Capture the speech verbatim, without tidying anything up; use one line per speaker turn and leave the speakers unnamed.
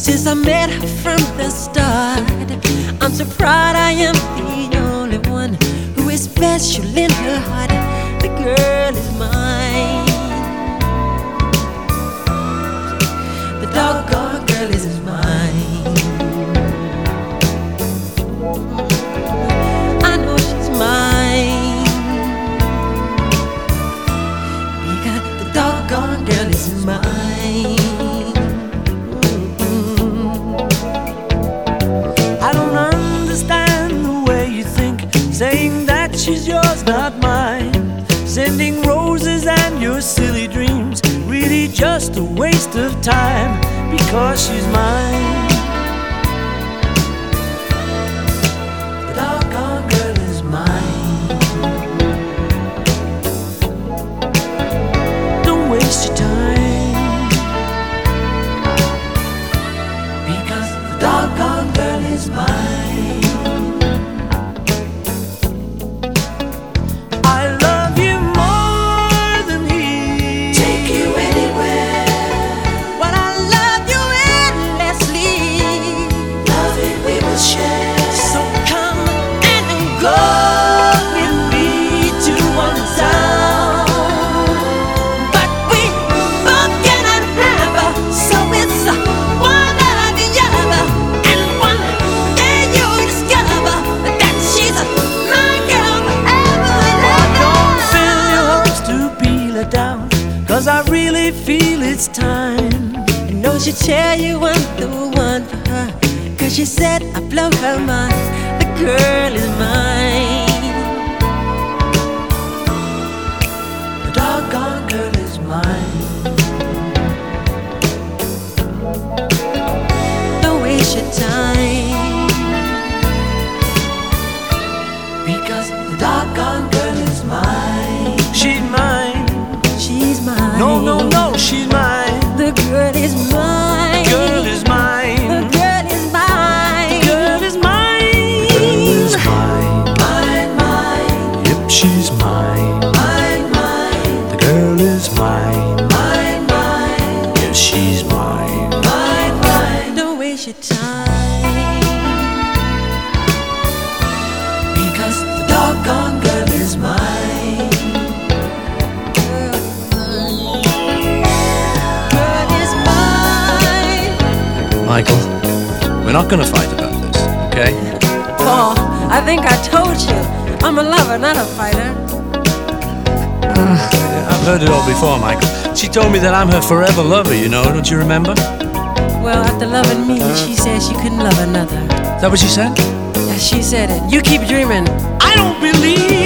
Since I met her from the start, I'm so proud I am the only one who is special in her heart. The girl is mine. The doggone girl is mine. I know she's mine, because the doggone girl is mine.
Saying that she's yours, not mine. Sending roses and your silly dreams, really just a waste of time, because she's mine. The doggone girl is mine. Don't waste your time, because the doggone girl is mine. Cause I really feel it's time.
I know she'll tell you I'm the one for her, cause she said I blow her mind. The girl is mine.
The doggone girl is mine.
Don't waste your time,
because the doggone girl is mine. She's mine.
She's mine.
No, no, no, she's mine.
The girl is mine.
Girl is mine.
The girl is mine.
Girl is mine. Girl is mine.
Mine, mine.
Yep, she's mine.
Mine, mine.
The girl is mine.
Mine, mine.
Yes, she's mine.
Mine, mine. Don't waste your time,
because the doggone girl is mine.
Michael, we're not gonna fight about this, okay?
Paul, I think I told you, I'm a lover, not a fighter.
Uh, I've heard it all before, Michael. She told me that I'm her forever lover, you know, don't you remember?
Well, after loving me, she said she couldn't love another.
Is that what she said?
Yeah, she said it. You keep dreaming.
I don't believe